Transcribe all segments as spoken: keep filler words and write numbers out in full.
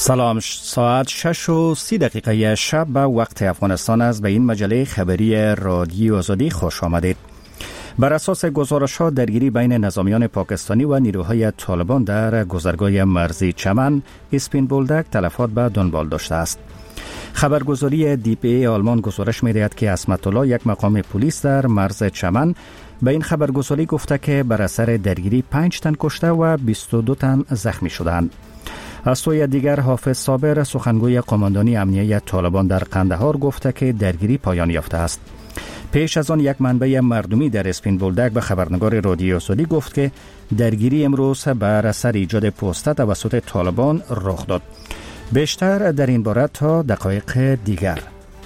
سلام، ساعت شش و سی دقیقه شب به وقت افغانستان است. به این مجله خبری رادیو آزادی خوش آمدید. بر اساس گزارش‌ها درگیری بین نظامیان پاکستانی و نیروهای طالبان در گذرگاه مرزی چمن اسپین بولدک تلفات به دنبال داشته است. خبرگزاری دی پی ای آلمان گزارش می‌دهد که عصمت الله، یک مقام پلیس در مرز چمن، به این خبرگزاری گفته که بر اثر درگیری پنج تن کشته و بیست و دو تن زخمی شدند. از سوی دیگر حافظ صابر، سخنگوی قماندانی امنیه طالبان در قندهار، گفته که درگیری پایان یافته است. پیش از آن یک منبع مردمی در اسپین بولدک به خبرنگار رادیو آزادی گفت که درگیری امروز بر اثر ایجاد پوسته توسط طالبان رخ داد. بیشتر در این باره تا دقایق دیگر.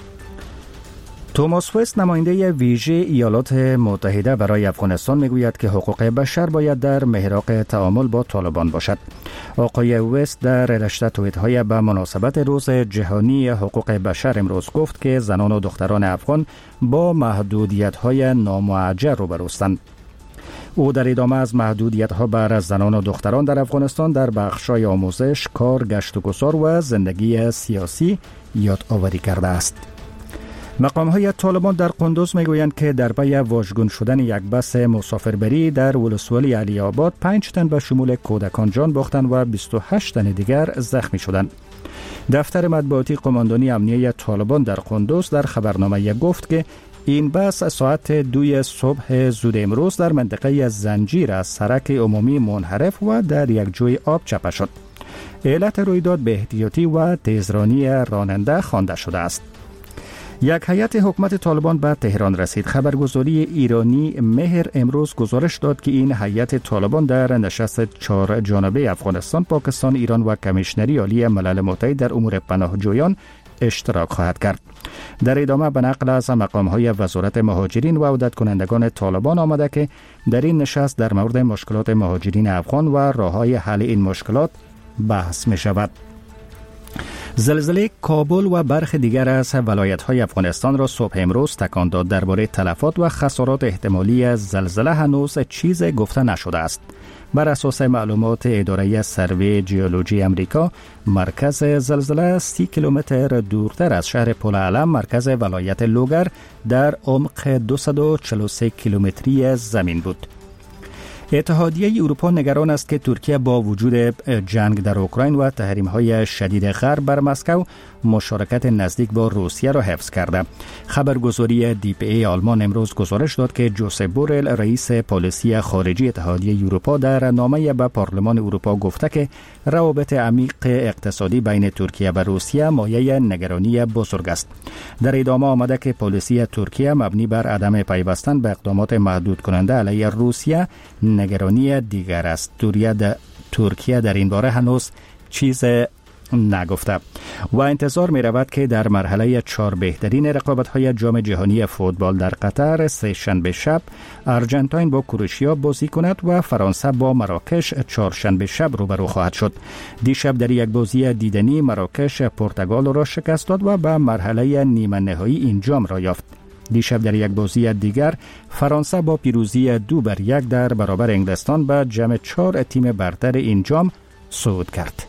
توماس وست، نماینده ویژه ایالات متحده برای افغانستان، میگوید که حقوق بشر باید در محراق تعامل با طالبان باشد. آقای وست در رشته توییت‌های به مناسبت روز جهانی حقوق بشر امروز گفت که زنان و دختران افغان با محدودیت‌های نامعجر روبروستند. او در ادامه از محدودیت‌ها بر زنان و دختران در افغانستان در بخش‌های آموزش، کار، گشت و گذار و زندگی سیاسی یادآوری کرده است. مقام‌های طالبان در قندوز میگویند که در پی واژگون شدن یک بس مسافربری در ولسوالی علی آباد پنج تن به شمول کودکان جان باختند و بیست و هشت تن دیگر زخمی شدند. دفتر مطبوعاتی قماندانی امنیه طالبان در قندوز در خبرنامه گفت که این بس ساعت دوی صبح زود امروز در منطقه زنجیر از سرک عمومی منحرف و در یک جوی آب چپه شد. علت رویداد به احتیاطی و تیزرانی راننده خوانده شده است. یک هیئت حکومت طالبان به تهران رسید. خبرگزاری ایرانی مهر امروز گزارش داد که این هیئت طالبان در نشست چهار جانبه افغانستان، پاکستان، ایران و کمیشنری عالی ملل متحد در امور پناهجویان اشتراک خواهد کرد. در ادامه به نقل از مقام‌های وزارت مهاجرین و عودت کنندگان طالبان آمده که در این نشست در مورد مشکلات مهاجرین افغان و راه‌های حل این مشکلات بحث می شود. زلزله کابل و برخی دیگر از ولایت‌های افغانستان را صبح امروز تکان داد. درباره تلفات و خسارات احتمالی از زلزله هنوز چیز گفته نشده است. بر اساس معلومات اداره سروی جیولوژی امریکا، مرکز زلزله سی کیلومتر دورتر از شهر پل علم، مرکز ولایت لوگر، در عمق دویست و چهل و سه کیلومتری زمین بود. اتحادیه اروپا نگران است که ترکیه با وجود جنگ در اوکراین و تحریم‌های شدید غرب بر مسکو مشارکت نزدیک با روسیه را حفظ کرده. خبرگزاری دی پی ای آلمان امروز گزارش داد که جوزپ بورل، رئیس پالیسی خارجی اتحادیه اروپا، در نامه به پارلمان اروپا گفته که روابط عمیق اقتصادی بین ترکیه و روسیه مایه نگرانی بزرگ است. در ادامه آمده که پالیسی ترکیه مبنی بر عدم پیوستن به اقدامات محدود کننده علیه روسیه نگرانی دیگر است. ترکیه در این باره هنوز چیز نگفته و انتظار می رود که در مرحله چهار بهترین رقابت‌های جام جهانی فوتبال در قطر سه شنبه شب ارژانتین با کروشیا بازی کند و فرانسه با مراکش چهارشنبه شب روبرو خواهد شد. دیشب در یک بازی دیدنی مراکش پرتغال را شکست داد و به مرحله نیمه نهایی این جام را یافت. دیشب در یک بازی دیگر فرانسه با پیروزی دو بر یک در برابر انگلستان به جمع چهار تیم برتر این جام صعود کرد.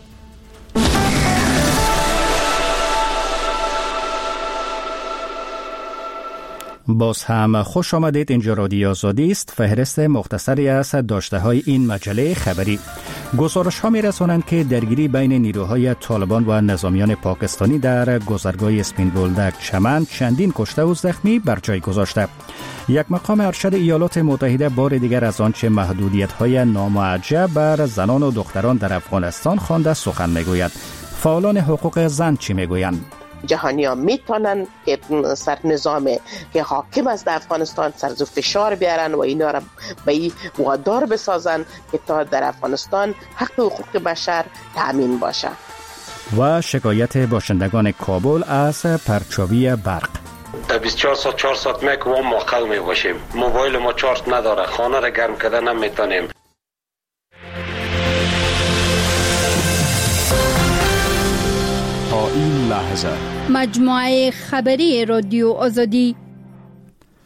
باز هم خوش آمدید. اینجا رادیو آزادی است. فهرست مختصری از داشته های این مجله خبری. گزارش ها می رسانند که درگیری بین نیروهای طالبان و نظامیان پاکستانی در گذرگاه اسپین بولدک چمن چندین کشته و زخمی بر جای گذاشته. یک مقام ارشد ایالات متحده بار دیگر از آنچه محدودیت های نامعجب بر زنان و دختران در افغانستان خوانده سخن می گوید. فعالان حقوق زن چی می گویند؟ جهانی ها میتونن که سر نظام که حاکم است در افغانستان سرز و فشار بیارن و اینا را به این وادار بسازن که تا در افغانستان حق حقوق بشر تامین باشه. و شکایت باشندگان کابل از پرچاوی برق. تا بیست و چهار ساعت چهار ساعت میکوام ما قومی باشیم. موبایل ما چارج نداره، خانه را گرم کردن نمیتونیم. تا این لحظه مجموعه خبری رادیو آزادی.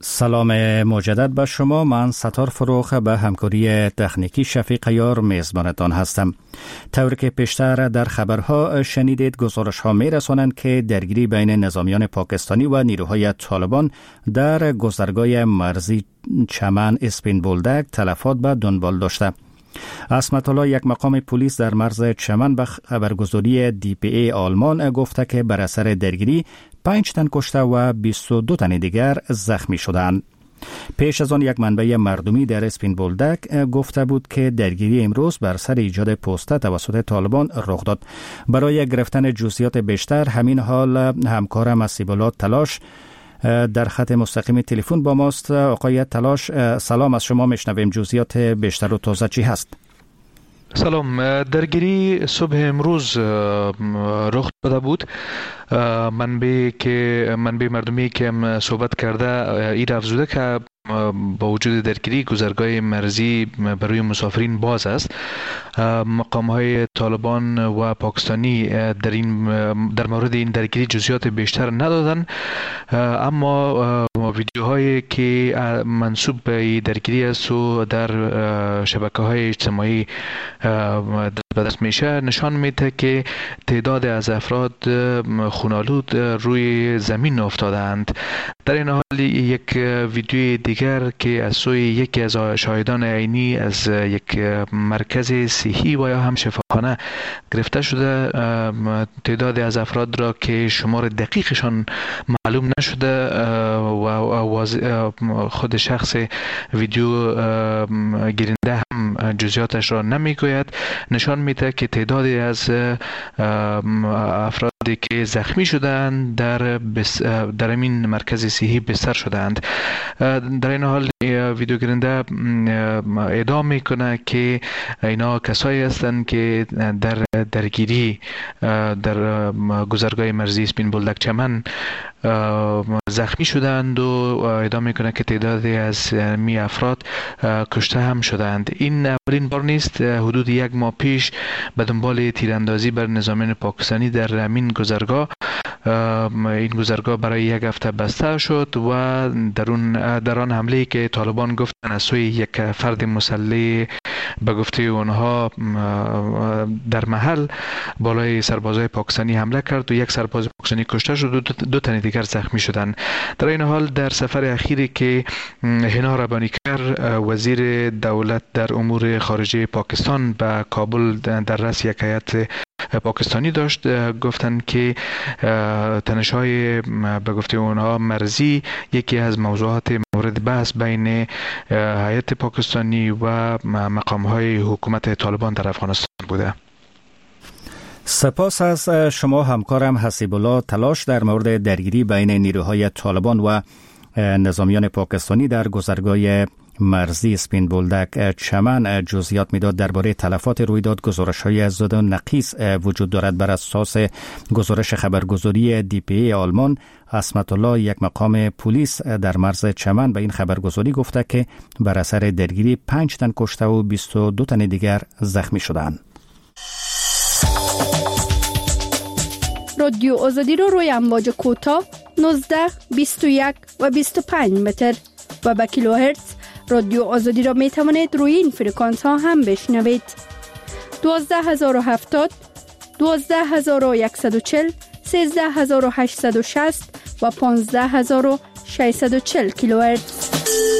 سلام مجدد به شما. من ستار فروخ به همکاری تکنیکی شفیق یار میزبانتان هستم. طوری که پیشتر در خبرها شنیدید، گزارش ها می رسانند که درگیری بین نظامیان پاکستانی و نیروهای طالبان در گذرگاه مرزی چمن اسپین بولدک تلفات به دنبال داشته. عصمت الله، یک مقام پلیس در مرز چمن، به خبرگزاری دی پی ای آلمان گفته که بر اثر درگیری پنج تن کشته و بیست و دو تن دیگر زخمی شدند. پیش از آن یک منبع مردمی در اسپین بولدک گفته بود که درگیری امروز بر سر ایجاد پوسته توسط طالبان رخ داد. برای گرفتن جزئیات بیشتر همین حال همکارم اسیب‌الله تلاش در خط مستقیم تلفن با ماست. آقای تلاش، سلام، از شما میشنویم. جزئیات بیشتر و تازه چی هست؟ سلام. درگیری صبح امروز رخ داده بود. منبع که منبع مردمی که صحبت کرده ایر افزوده که با وجود درگیری گذرگاه مرزی برای مسافرین باز است. مقام های طالبان و پاکستانی در این در مورد این درگیری جزئیات بیشتر ندادن، اما ویدیوهایی که منسوب به درگیری است و در شبکه های اجتماعی به دست میشه نشان میده که تعداد از افراد خونالود روی زمین افتادند. در این حال یک ویدیوی دیگر که از سوی یکی از شاهدان عینی از یک مرکز صحی و یا هم شفاخانه گرفته شده، تعداد از افراد را که شمار دقیقشان معلوم نشده و خود شخص ویدیو گیرنده هم جزئیاتش را نمیگوید، نشان میده که تعدادی از افرادی که زخمی شدند در بس در این مرکز صحی بستر شدند. در این حال ویدیو گیرنده ادعا میکنه که اینا کسایی هستند که در درگیری در گذرگاه مرزی اسپین بولدک چمن زخمی شدند و ادعا میکنه که تعدادی از می افراد کشته هم شدند. این اولین بار نیست. حدود یک ماه پیش به دنبال تیراندازی بر نظامیان پاکستانی در همین گذرگاه این گذرگاه برای یک هفته بسته شد و در اون در آن حمله که طالبان گفتن از سوی یک فرد مسلح به گفته اونها در محل بالای سربازای پاکستانی حمله کرد و یک سرباز پاکستانی کشته شد و دو, دو تن دیگر زخمی شدند. در این حال در سفر اخیری که هنا ربانیکر وزیر دولت در امور خارجه پاکستان به کابل در رأس یک هیئت پاکستانی داشت، گفتند که تنش‌های به گفته اونها مرزی یکی از موضوعات مورد بحث بین هیئت پاکستانی و مقام‌های حکومت طالبان در افغانستان بوده. سپاس از شما همکارم حسیب‌الله تلاش در مورد درگیری بین نیروهای طالبان و نظامیان پاکستانی در گذرگاه مرزی اسپین بولدک چمن جزئیات میداد. درباره تلفات رویداد گزارش‌های زود و نقیص وجود دارد. بر اساس گزارش خبرگزاری دی پی ای آلمان، عصمت الله، یک مقام پلیس در مرز چمن، به این خبرگزاری گفته که بر اثر درگیری پنج تن کشته و بیست و دو تن دیگر زخمی شدند. رادیو آزادی رو روی امواج کوتاه نوزده، بیست و یک و بیست و پنج متر و با کیلوهرتز رادیو آزادی را می توانید روی این فرکانس ها هم بشنوید. دوازده هزار و هفتاد، دوازده هزار و صد و چهل، سیزده هزار و هشتصد و شصت و پانزده هزار و ششصد و چهل کیلوهرتز.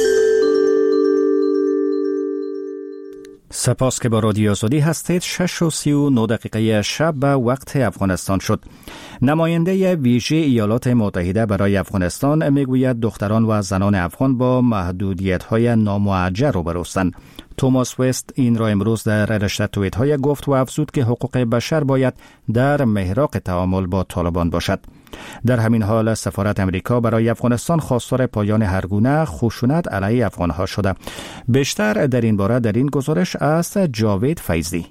سپاس که با رادیو آزادی هستید. شش و سی و نه دقیقه شب به وقت افغانستان شد. نماینده ویژه ایالات متحده برای افغانستان میگوید دختران و زنان افغان با محدودیت‌های نامعجر روبروستند. توماس وست این را امروز در رشته توییت‌های گفت و افزود که حقوق بشر باید در محراق تعامل با طالبان باشد. در همین حال سفارت امریکا برای افغانستان خواستار پایان هرگونه خشونت علیه افغان‌ها شده. بیشتر در این باره در این گزارش از جاوید فیضی.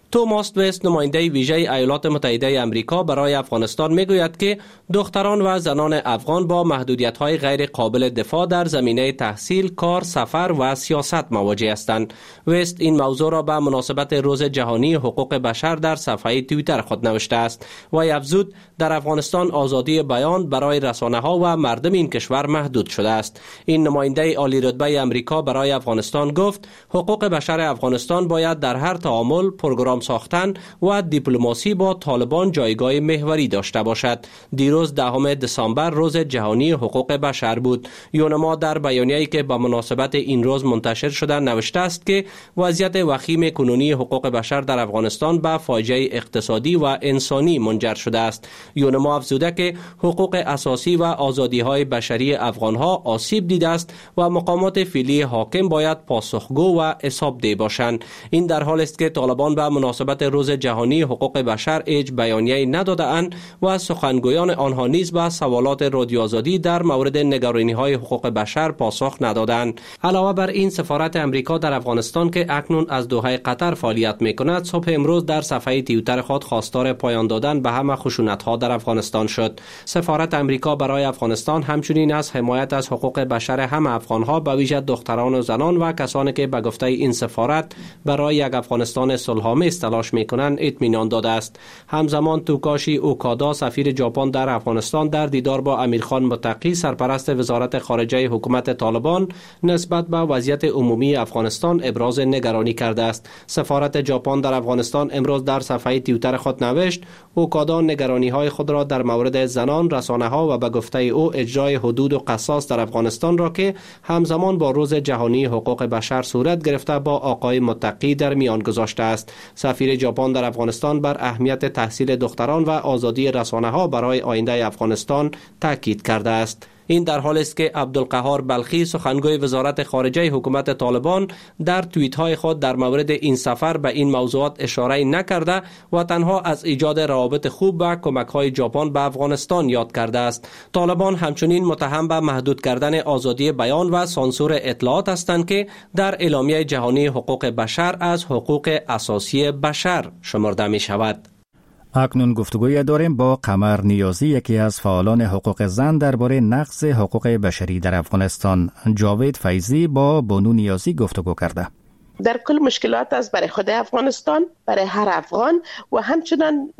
توماس وست نماینده ویژه ایالات متحده آمریکا برای افغانستان میگوید که دختران و زنان افغان با محدودیت‌های غیر قابل دفاع در زمینه تحصیل، کار، سفر و سیاست مواجه هستند. وست این موضوع را به مناسبت روز جهانی حقوق بشر در صفحه توییتر خود نوشته است و افزود در افغانستان آزادی بیان برای رسانه‌ها و مردم این کشور محدود شده است. این نماینده عالی رتبه آمریکا برای افغانستان گفت حقوق بشر افغانستان باید در هر تعامل، پروگرام ساختن و دیپلماسی با طالبان جایگاه محوری داشته باشد. دیروز دهم دسامبر روز جهانی حقوق بشر بود. یونما در بیانیه‌ای که به مناسبت این روز منتشر شده نوشته است که وضعیت وخیم کنونی حقوق بشر در افغانستان به فاجعه اقتصادی و انسانی منجر شده است. یونما افزوده که حقوق اساسی و آزادی‌های بشری افغان‌ها آسیب دیده است و مقامات فعلی حاکم باید پاسخگو و حسابدهی باشند. این در حالی است که طالبان به مناسبت روز جهانی حقوق بشر هیچ بیانیه‌ای نداده‌اند و سخنگویان آنها نیز به سوالات رادیو آزادی در مورد نگرانی‌های حقوق بشر پاسخ ندادند. علاوه بر این، سفارت امریکا در افغانستان که اکنون از دوحه قطر فعالیت می‌کند، صبح امروز در صفحه توییتر خود خواستار پایان دادن به همه خشونت‌ها در افغانستان شد. سفارت امریکا برای افغانستان همچنین از حمایت از حقوق بشر همه افغان‌ها به ویژه دختران و زنان و کسانی که به گفته این سفارت برای یک افغانستان صلح‌آمیز تلاش می‌کنند اطمینان داده است. همزمان توکاشی اوکادا سفیر ژاپن در افغانستان در دیدار با امیرخان متقی سرپرست وزارت خارجه حکومت طالبان نسبت به وضعیت عمومی افغانستان ابراز نگرانی کرده است. سفارت ژاپن در افغانستان امروز در صفحه توییتر خود نوشت اوکادا نگرانی‌های خود را در مورد زنان، رسانه‌ها و به گفته او اجرای حدود و قصاص در افغانستان را که همزمان با روز جهانی حقوق بشر صورت گرفته با آقای متقی در میان گذاشته است. سفیر ژاپن در افغانستان بر اهمیت تحصیل دختران و آزادی رسانه‌ها برای آینده افغانستان تاکید کرده است. این در حالی است که عبدالقهار بلخی سخنگوی وزارت خارجه حکومت طالبان در توییت‌های خود در مورد این سفر به این موضوعات اشاره نکرده و تنها از ایجاد روابط خوب و کمک‌های ژاپن به افغانستان یاد کرده است. طالبان همچنین متهم به محدود کردن آزادی بیان و سانسور اطلاعات هستند که در اعلامیه جهانی حقوق بشر از حقوق اساسی بشر شمرده می‌شود. اکنون گفتگوی داریم با قمر نیازی، یکی از فعالان حقوق زن درباره نقض حقوق بشری در افغانستان. جاوید فیضی با بانو نیازی گفتگو کرده. در کل مشکلات است برای خود افغانستان، برای هر افغان و همچنان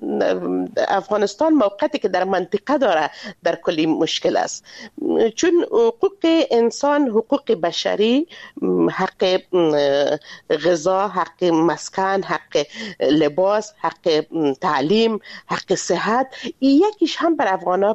افغانستان موقعیتی که در منطقه داره در کلی مشکل است، چون حقوق انسان، حقوق بشری، حق غذا، حق مسکن، حق لباس، حق تعلیم، حق صحت، یکیش هم بر افغانا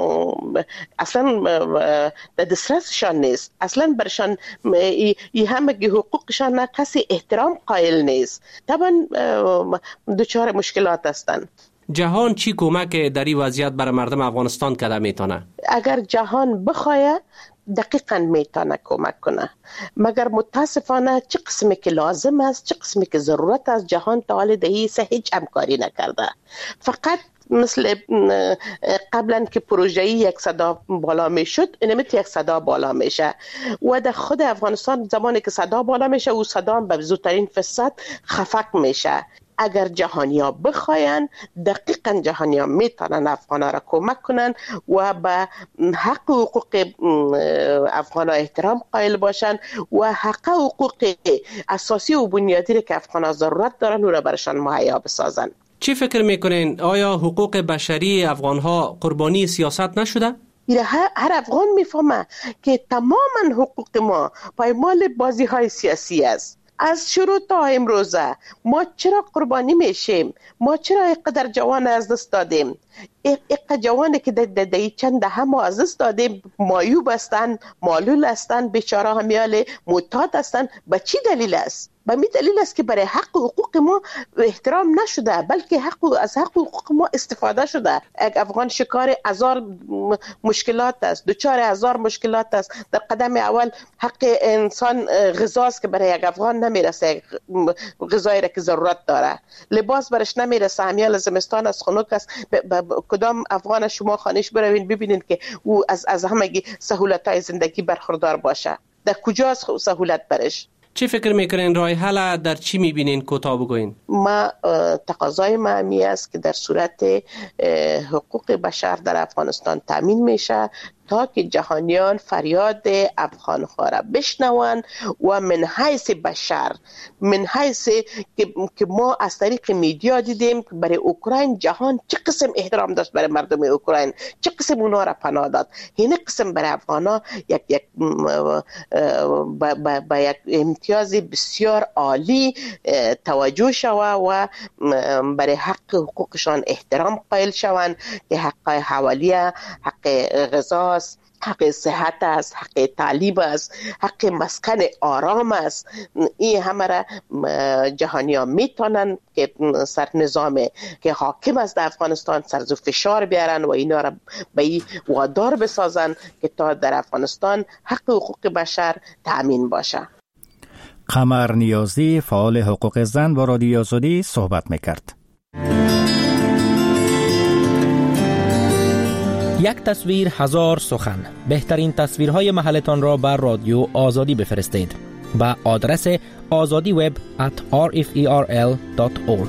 اصلا در دسترسشان نیست. اصلا برشان ای همه حقوقشان نه کسی احترام قائل نیست. طبعا دچار مشکلات هستند. جهان چی کمک در این وضعیت برای مردم افغانستان کرده میتونه؟ اگر جهان بخواه دقیقاً میتونه کمک کنه، مگر متاسفانه چه قسمی که لازم است، چه قسمی که ضرورت است، جهان تا حال دهی سه هیچ همکاری نکرده. فقط مثل قبلا که پروژه‌ای یک صدا بالا میشد، اینمیت یک صدا بالا میشه و در خود افغانستان زمانی که صدا بالا میشه و صدا به زودترین فرصت خفق میشه. اگر جهانیا بخواین دقیقاً جهانیا میتونن افغانا را کمک کنن و به حق و حقوق افغانا احترام قائل باشن و حق و حقوق اساسی و بنیادی که افغانا ضرورت دارن او را برشان مهیا بسازن. چی فکر میکنین؟ آیا حقوق بشری افغانها قربانی سیاست نشده؟ هر افغان میفهمه که تماما حقوق ما پایمال بازی های سیاسی است. از شروع تا امروزه ما چرا قربانی میشیم؟ ما چرا اینقدر جوان از دست دادیم؟ اینقدر جوانی که در چند دهه ما از دست دادیم، معیوب هستند، معلول هستند، بیچاره همیال معتاد هستند. به چی دلیل است؟ به می دلیل است که برای حق و حقوق ما احترام نشده، بلکه حق و از حق و حقوق ما استفاده شده. یک افغان شکار هزار مشکلات است، دوچار هزار مشکلات است. در قدم اول حق انسان غذاست که برای یک افغان نمیرسه، غذایی را که ضرورت داره. لباس برش نمیرسه، همیال زمستان از خنک است. کدام افغان شما خانش بروین ببینید که او از از همه سهولت‌های زندگی برخوردار باشه؟ در کجاست سهولت برش؟ چی فکر میکنین راه حل در چی میبینین؟ کوتاه بگوین. ما تقاضای ما همی است که در صورت حقوق بشر در افغانستان تامین میشه تا که جهانیان فریاد افغان‌ها را بشنوند و من حیث بشر، من حیث که ما از طریق میدیا دیدیم که برای اوکراین جهان چه قسم احترام داشت برای مردم اوکراین، چه قسم اونا را پناه داد، این قسم برای افغانا یک یک با یک امتیاز بسیار عالی توجه شوه و برای حق حقوقشان احترام قائل شوند که حق حوالیه، حق غذا، حق صحت است، حق تعلیم است، حق مسکن آرام است. این همه را جهانیان میتونن که سر نظام که حاکم است در افغانستان سرزو فشار بیارن و اینا را به این وادار بسازن که تا در افغانستان حق حقوق بشر تامین باشه. قمر نیازی فعال حقوق زن با رادیو آزادی صحبت میکرد. یک تصویر هزار سخن. بهترین تصویرهای محلتان را بر رادیو آزادی بفرستید با آدرس آزادی وب ات آر اف ای آر ال دات اورگ.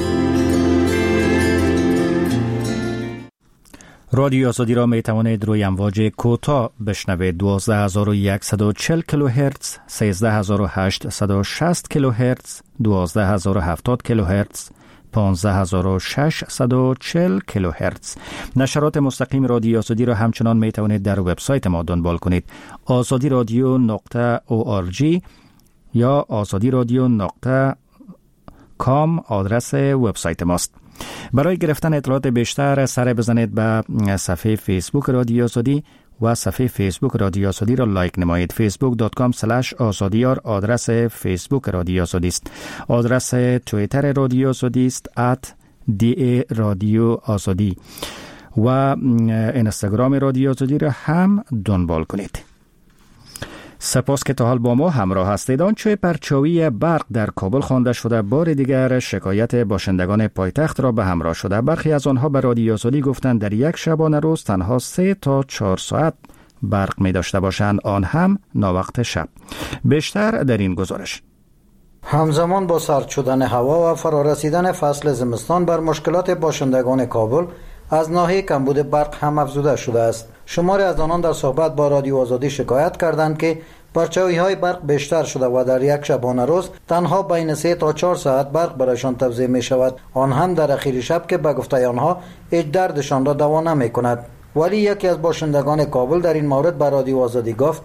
رادیو آزادی را می توانید روی امواج کوتاه بشنوید. دوازده هزار و صد و چهل کیلوهرتز، سیزده هزار و هشتصد و شصت کیلوهرتز، دوازده هزار و هفتاد کیلوهرتز، پانزده هزار و ششصد و چهل کیلوهرتز. نشرات مستقیم رادیو آزادی را همچنان می توانید در وبسایت ما دنبال کنید. آزادی رادیو نقطه او آر جی یا آزادی رادیو نقطه کام آدرس وبسایت ماست. برای گرفتن اطلاعات بیشتر سر بزنید به صفحه فیسبوک رادیو آزادی و صفحه فیسبوک رادیو آزادی را لایک نمایید. فیسبوک دات کام سلش آزادیار آدرس فیسبوک رادیو آزادی است. آدرس توییتر رادیو آزادی است ات دی ای رادیو آزادی و اینستاگرام رادیو آزادی را هم دنبال کنید. سپاس که تا حال با ما همراه هستید. آنچه پرچاوی برق در کابل خوانده شده بار دیگر شکایت باشندگان پایتخت را به همراه شده. برخی از آنها به رادیو آزادی گفتند در یک شبانه روز تنها سه تا چهار ساعت برق می داشته باشند، آن هم ناوقت شب. بیشتر در این گزارش. همزمان با سرد شدن هوا و فرارسیدن فصل زمستان بر مشکلات باشندگان کابل از ناحیه کمبود برق هم افزوده شده است. شماری از آنان در صحبت با رادیو آزادی شکایت کردند که پرچاوی‌های برق بیشتر شده و در یک شبانه روز تنها بین سه تا چهار ساعت برق برایشان توزیع می شود، آن هم در اخیر شب که به گفته آنها هیچ دردشان را دوا نمی کند. ولی یکی از باشندگان کابل در این مورد به رادیو آزادی گفت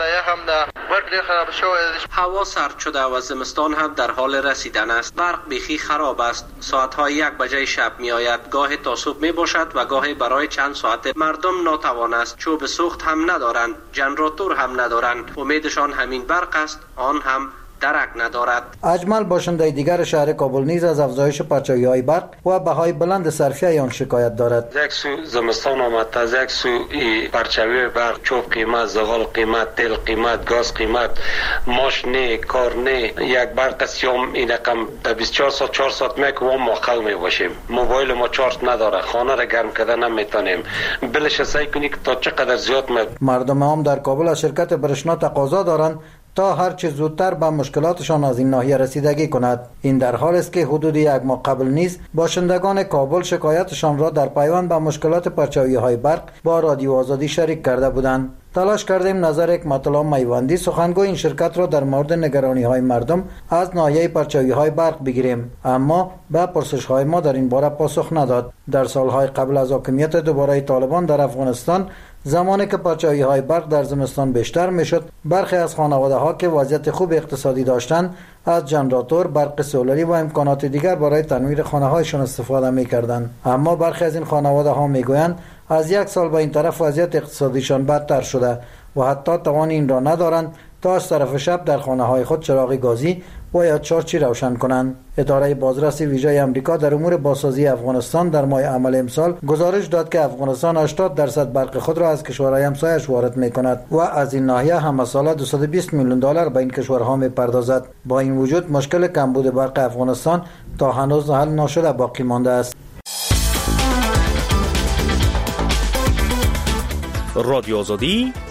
هوا سرد شده و زمستان هم در حال رسیدن است. برق بیخی خراب است. ساعت‌های یک بجه شب می آید، گاهی تا صبح می باشد و گاهی برای چند ساعت. مردم ناتوان است، چوب سوخت هم ندارند، جنراتور هم ندارند. امیدشان همین برق است، آن هم درک ندارد. اجمل باشنده دیگر شهر کابل نیز از افزایش پرچاوی‌های برق و بهای بلند صرفه آن شکایت دارد. یک سو زمستان آمد، از یک سو پرچاوی برق، چوب قیمت، زغال قیمت، تیل قیمت، گاز قیمت، ماش نه، کار نه. یک برق سیام این رقم در بیست و چهار ساعت چهار ساعت میک و ما خل می باشیم. موبایل ما چارج نداره، خانه را گرم کردن نمیتونیم. بلش سعی کنی که تا چقدر زیاد می. مردم عام در کابل از شرکت برشنا تقاضا دارند تا هر چه زودتر به مشکلاتشان از این ناحیه رسیدگی کند. این در حال است که حدود یک ماه قبل نیز باشندگان کابل شکایتشان را در پیوند به مشکلات پرچاوی‌های برق با رادیو آزادی شریک کرده بودند. تلاش کردیم نظر یک مطلع میوندی سخنگوی این شرکت را در مورد نگرانی‌های مردم از ناحیه پرچاوی‌های برق بگیریم، اما به پرسش‌های ما در این باره پاسخ نداد. در سالهای قبل از حاکمیت دوباره طالبان در افغانستان، زمانی که پرچاوی‌های برق در زمستان بیشتر میشد، برخی از خانواده‌ها که وضعیت خوب اقتصادی داشتند از جنراتور، برق سولری و امکانات دیگر برای تنویر خانه‌هایشان استفاده می‌کردند. اما برخی از این خانواده‌ها می‌گویند از یک سال به این طرف وضعیت اقتصادیشان بدتر شده و حتی توان این را ندارند تا از طرف شب در خانه‌های خود چراغ گازی و یا چارچی روشن کنند. اداره بازرسی ویژه آمریکا در امور بازسازی افغانستان در ماه عمل امسال گزارش داد که افغانستان هشتاد درصد برق خود را از کشورهای همسایه‌اش وارد می‌کند و از این ناحیه هم سالا دویست و بیست میلیون دلار به این کشورها می‌پردازد. با این وجود مشکل کمبود برق افغانستان تا هنوز حل نشده باقی مانده است. رادیو آزادی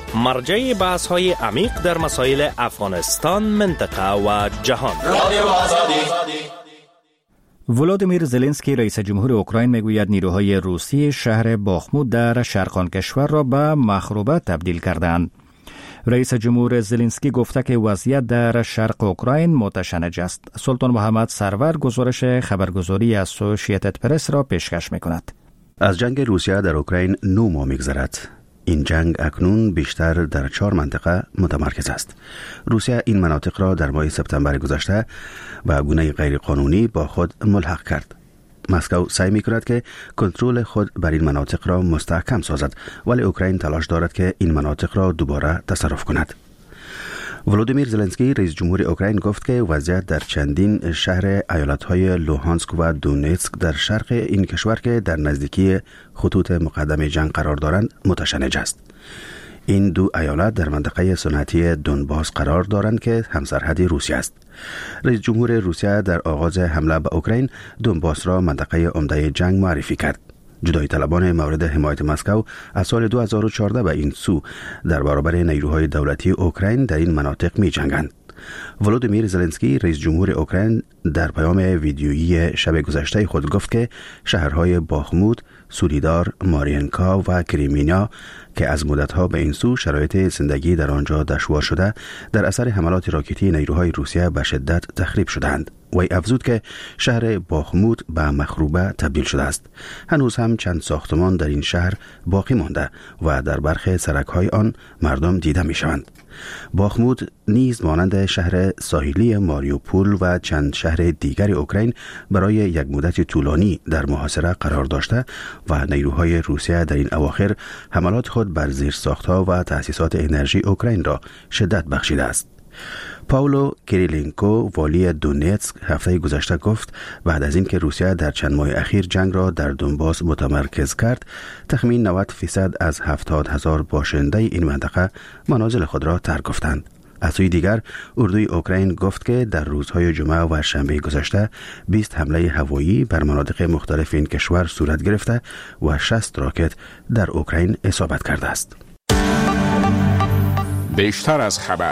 مرجع بحث های عمیق در مسائل افغانستان، منطقه و جهان. ولادیمیر زلنسکی رئیس جمهور اوکراین میگوید نیروهای روسی شهر باخمود در شرقان کشور را به مخروبه تبدیل کردند. رئیس جمهور زلنسکی گفته که وضعیت در شرق اوکراین متشنج است. سلطان محمد سرور گزارش خبرگزاری اسوسییتد پرس را پیشکش میکند. از جنگ روسیه در اوکراین نه ماه میگذرد. این جنگ اکنون بیشتر در چهار منطقه متمرکز است. روسیه این مناطق را در ماه سپتامبر گذشته به گونه غیرقانونی با خود ملحق کرد. مسکو سعی می‌کند که کنترل خود بر این مناطق را مستحکم سازد، ولی اوکراین تلاش دارد که این مناطق را دوباره تصرف کند. ولودیمیر زلنسکی رئیس جمهور اوکراین گفت که وضعیت در چندین شهر ایالت‌های لوهانسک و دونتسک در شرق این کشور که در نزدیکی خطوط مقدم جنگ قرار دارند متشنج است. این دو ایالت در منطقه صنعتی دونباس قرار دارند که همسرحدی روسیه است. رئیس جمهور روسیه در آغاز حمله به اوکراین دونباس را منطقه عمده جنگ معرفی کرد. جدایی طلبان مورد حمایت مسکو از سال دو هزار و چهارده به این سو در برابر نیروهای دولتی اوکراین در این مناطق می جنگند. ولودیمیر زلنسکی رئیس جمهور اوکراین در پیام ویدیویی شب گذشته خود گفت که شهرهای باخمود، سولیدار، مارینکا و کریمینیا که از مدتها به این سو شرایط زندگی در آنجا دشوار شده در اثر حملات راکتی نیروهای روسیه به شدت تخریب شدند. وی افزود که شهر باخمود به مخروبه تبدیل شده است. هنوز هم چند ساختمان در این شهر باقی مانده و در برخی سرک‌های آن مردم دیده می‌شوند. باخمود نیز مانند شهر ساحلی ماریوپول و چند شهر دیگر اوکراین برای یک مدت طولانی در محاصره قرار داشته و نیروهای روسیه در این اواخر حملات خود بر زیرساخت‌ها و تأسیسات انرژی اوکراین را شدت بخشیده است. پاولو کریلینکو والی دونتسک هفته گذشته گفت بعد از اینکه روسیه در چند ماه اخیر جنگ را در دونباس متمرکز کرد، تخمین نود درصد از هفتاد هزار باشنده این منطقه منازل خود را ترک گفتند. از سوی دیگر اردوی اوکراین گفت که در روزهای جمعه و شنبه گذشته بیست حمله هوایی بر مناطق مختلف این کشور صورت گرفته و شصت راکت در اوکراین اصابت کرده است. بیشتر از خبر.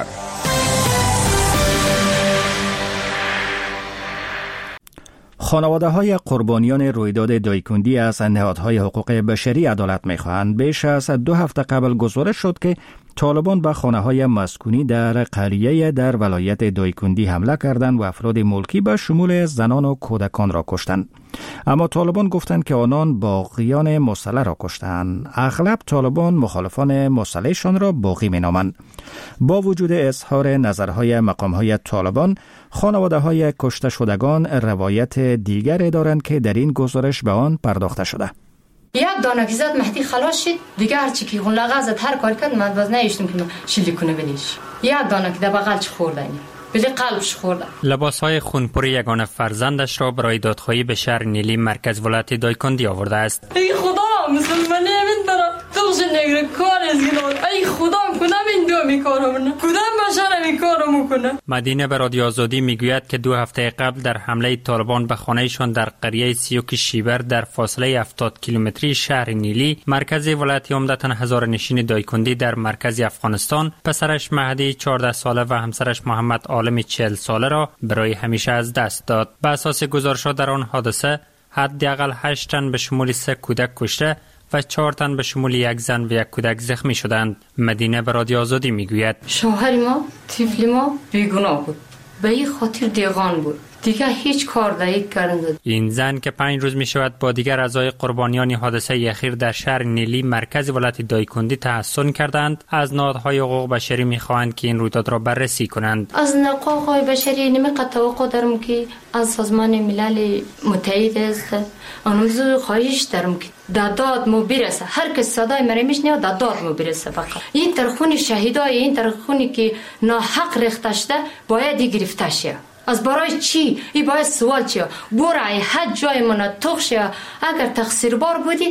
خانواده های قربانیان رویداد دایکندی از نهادهای حقوق بشری عدالت می خواهند. بیش از دو هفته قبل گزارش شد که طالبان به خانه های مسکونی در قریه در ولایت دایکندی حمله کردند و افراد ملکی به شمول زنان و کودکان را کشتند. اما طالبان گفتند که آنان باغیان مسلح را کشتند. اغلب طالبان مخالفان مسلحشان را باغی می نامند. با وجود اظهار نظرهای مقامهای طالبان، خانواده های کشته شدگان روایت دیگری دارند که در این گزارش به آن پرداخته شده. یک دانه که زد مهدی خلاص شد، دیگه هرچی که خون لغزت هر کار کرد من باز نیشتم که شیلی کنه بلیش. یک دانه که در بغلش خورده این بلی قلبش خورده. لباسهای خونپوری یگانه فرزندش را برای دادخواهی به شهر نیلی مرکز ولایت دایکندی آورده است. ای خدا مسلمانه من دارم توش نگره کار از گناه. ای خدا کدام این دو میکارم کدام بشر میکارم میکنه. مدینه به رادیو آزادی میگوید که دو هفته قبل در حمله طالبان به خانهشان در قریه سیوک شیبر در فاصله هفتاد کیلومتری شهر نیلی مرکز ولایت عمدتاً هزار نشین دایکندی در مرکز افغانستان پسرش مهدی چهارده ساله و همسرش محمد عالم چهل ساله را برای همیشه از دست داد. به اساس گزارشات در آن حادثه حداقل هشت تن به شمول سه کودک کشته و چهار تن به شمول یک زن و یک کودک زخمی شدند. مدینه به رادیو آزادی میگوید شوهر ما طفل ما بیگناه بود، به این خاطر دیوان بود، دیگه هیچ کار دهید کردن. این زن که پنج روز می شود با دیگر اعضای قربانیان حادثه اخیر در شهر نیلی مرکز ولایت دایکندی تحصن کردند، از نهادهای حقوق بشری می خواهند که این رویداد را بررسی کنند. از نهادهای بشری نمیقدر توقع دارم که از سازمان ملل متحد است، آنوزو خواهش دارم که دادات مو برسه، هر کس صدای مرا میشنوه دادات مو برسه. فقط این در خون شهیدای این در خونی که ناحق ریخته شده باید گرفته شه. از برای چی؟ این باید سوال چیه؟ برای حد جای من توخشه. اگر تقصیر بار بودی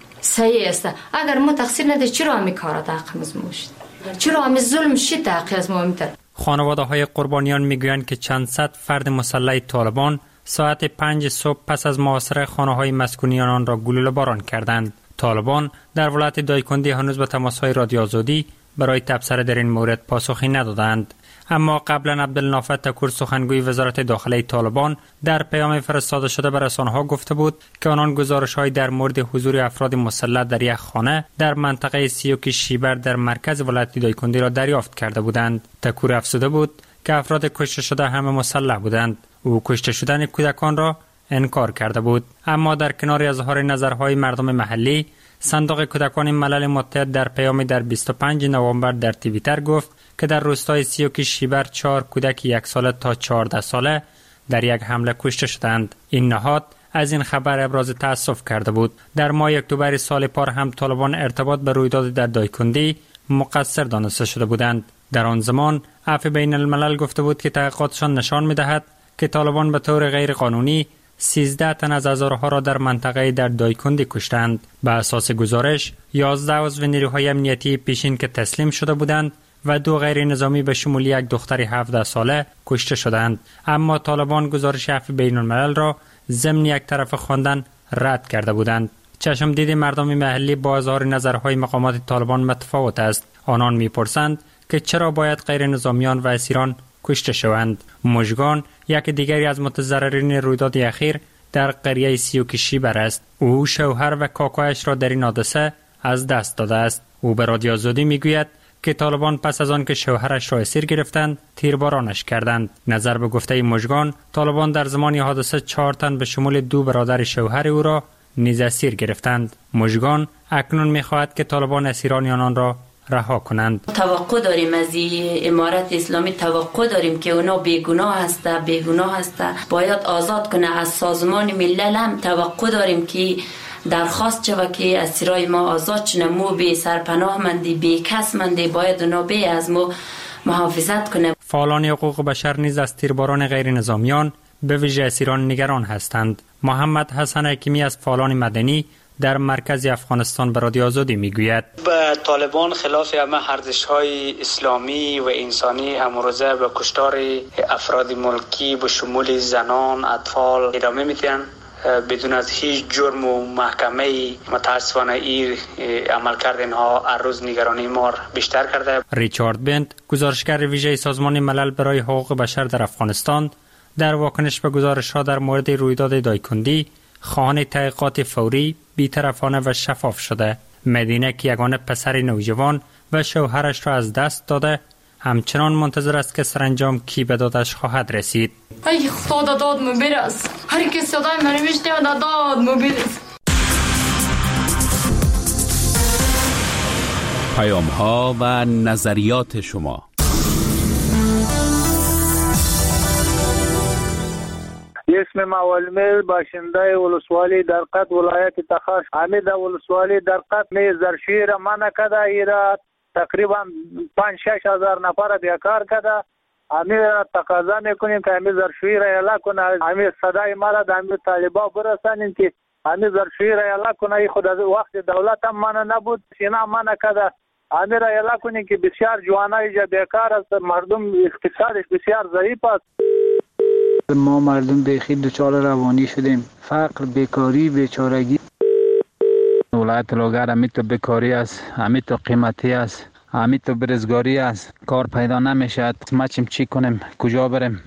صحیح است، اگر ما تقصیر نده چرا همی کارا حق از ما شد؟ چرا همی ظلم شد حق از ما میتر؟ خانواده های قربانیان میگویند که چند صد فرد مسلح طالبان ساعت پنج صبح پس از محاصره خانه های مسکونی آنان را گلوله باران کردند. طالبان در ولایت دایکندی هنوز به تماس های رادیو آزادی برای تبصره در این مورد پاسخی ندادند. اما قبلا عبدالنافع تکور سخنگوی وزارت داخله طالبان در پیام فرستاده شده به رسانه‌ها گفته بود که آنان گزارش‌هایی در مورد حضور افراد مسلح در یک خانه در منطقه سیوک شیبر در مرکز ولایت دایکندی را دریافت کرده بودند. تکور افزوده بود که افراد کشته شده همه مسلح بودند. او کشته شدن کودکان را انکار کرده بود. اما در کنار اظهار نظرهای مردم محلی، صندوق کودکان ملل متحد در پیامی در بیست و پنجم نوامبر در توییتر گفت که در روستای سیوک شیبر چهار کودک یک ساله تا چهارده ساله در یک حمله کشته شدند. این نهاد از این خبر ابراز تأسف کرده بود. در ماه اکتبر سال پار هم طالبان ارتباط به رویداد در دایکندی مقصر دانسته شده بودند. در آن زمان عفو بین الملل گفته بود که تحقیقاتشان نشان می‌دهد که طالبان به طور غیر قانونی سیزده تن از هزارها را در منطقه در دایکندی کشتند. به اساس گزارش یازده عضو نیروهای امنیتی پیشین که تسلیم شده بودند و دو غیر نظامی به شمول یک دختر هفده ساله کشته شدند. اما طالبان گزارش عفو بین الملل را ضمن یک طرف خواندن رد کرده بودند. چشم دید مردم محلی با اظهار نظرهای مقامات طالبان متفاوت است. آنان میپرسند که چرا باید غیر نظامیان و اسیران کشته شوند. مژگان یک دیگری از متضررین رویداد اخیر در قریه سیوک شیبر است. او شوهر و کاکایش را در این حادثه از دست داده است. او به رادیو آزادی میگوید که طالبان پس از آن که شوهرش را اسیر گرفتند تیربارانش کردند. نظر به گفته مژگان، طالبان در زمان حادثه چهار تن به شمول دو برادر شوهر او را نیز اسیر گرفتند. مژگان اکنون می‌خواهد که طالبان اسیران آنان را رها کنند. توقع داریم از امارت اسلامی، توقع داریم که اونا بیگناه هسته بیگناه هسته باید آزاد کنه. از سازمان ملل هم توقع داریم که درخواست شود که اسیرای ما آزاد شنه. مو بی سرپناه مندی بی کس مندی باید اونا بی از مو محافظت کنه. فعالان حقوق بشر نیز از تیرباران غیر نظامیان به ویژه اسیران نگران هستند. محمد حسن حکیمی از فعالان مدنی در مرکز افغانستان به رادیو آزادی میگوید به طالبان خلاف همه ارزش‌های اسلامی و انسانی همروزه به کشتار افراد ملکی به شمول زنان، اطفال ادامه میدن بدون از هیچ جرم و محکمه. متاسفانه این عملکرد اینها هر روز نگرانی ما بیشتر کرده. ریچارد بنت، گزارشگر ویژه سازمان ملل برای حقوق بشر در افغانستان، در واکنش به گزارش‌ها در مورد رویداد دایکندی خواهان تحقیقات فوری، بی‌طرفانه و شفاف شده. مدینه که یگانه پسر نوجوان و شوهرش را از دست داده، همچنان منتظر است که سرانجام کی به دادش خواهد رسید. ای خدا داد مو برس، هر کی صدای من میشنوه داد مو برس. پیام ها و نظریات شما. اسم مولمل باشنده ولسوالی در قد ولایت تخار. حمید ولسوالی در قد زرشیر منع کده. ایرا تقریبا پنج شش هزار نفر بیکار کده. همین تقاضا میکنیم که همین زرشوی را اعلا کنه. همین صدای ما را در همین طالبا برسانیم که همین زرشوی را اعلا کنه. خود از وقت دولت هم منع نبود، سینا منع کده. همین را اعلا کنیم که بسیار جوانای جا بیکار است، مردم اقتصادش بسیار ضعیف است. ما مردم بیخی دچار روانی شدیم، فقر، بیکاری، بیچارگی. ولایت لوگر همین تو بیکاری است، همین تو قیمتی است، همین تو برزگاری است، کار پیدا نمیشد. ما چیم چی کنیم، کجا بریم؟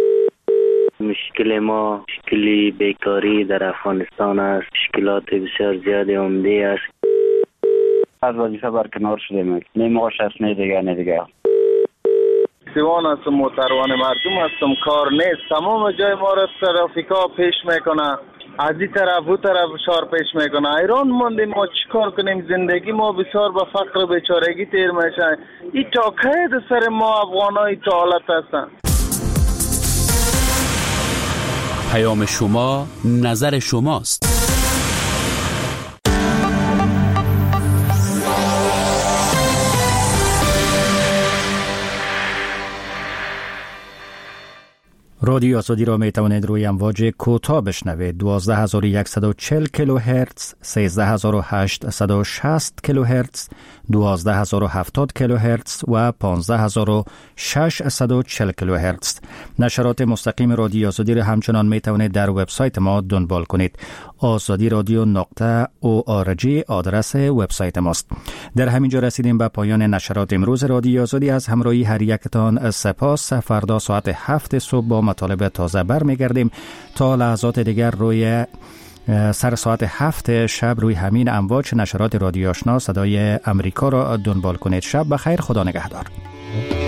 مشکل ما مشکلی بیکاری در افغانستان است. مشکلات بسیار زیادی عمده است. از وظیفه برکنار شدیم، نمیشه نه دیگه نه دیگه. سیوان هستم، محترمان مردم هستم، کار نیست. تمام جای ما را ترافیکا پیش میکنه، از این طرف او طرف شار پیش میکنه. ایران موندیم، ما چیکار کنیم؟ زندگی ما بسیار به فقر و بیچارگی تیر میشه. این تا که سر ما افغانای تا حالت هستن. پیام شما، نظر شماست. رادیو آزادی را می توانید روی امواج کوتاه بشنوید. دوازده هزار و صد و چهل کیلوهرتز، سیزده هزار و هشتصد و شصت کیلوهرتز، دوازده هزار و هفتاد کیلوهرتز و پانزده هزار و ششصد و چهل کیلوهرتز. نشرات مستقیم رادیو آزادی را همچنان می توانید در وبسایت ما دنبال کنید. آزادی رادیو نقطه او آر جی آدرس وبسایت ماست. در همین جا رسیدیم به پایان نشرات امروز رادیو آزادی. از همراهی هر یکتان سپاس. فردا ساعت هفت صبح با مطالب تازه برمیگردیم. تا لحظات دیگر روی سر ساعت هفت شب روی همین امواج نشرات رادیو آشنا صدای امریکا را دنبال کنید. شب بخیر، خدا نگهدار.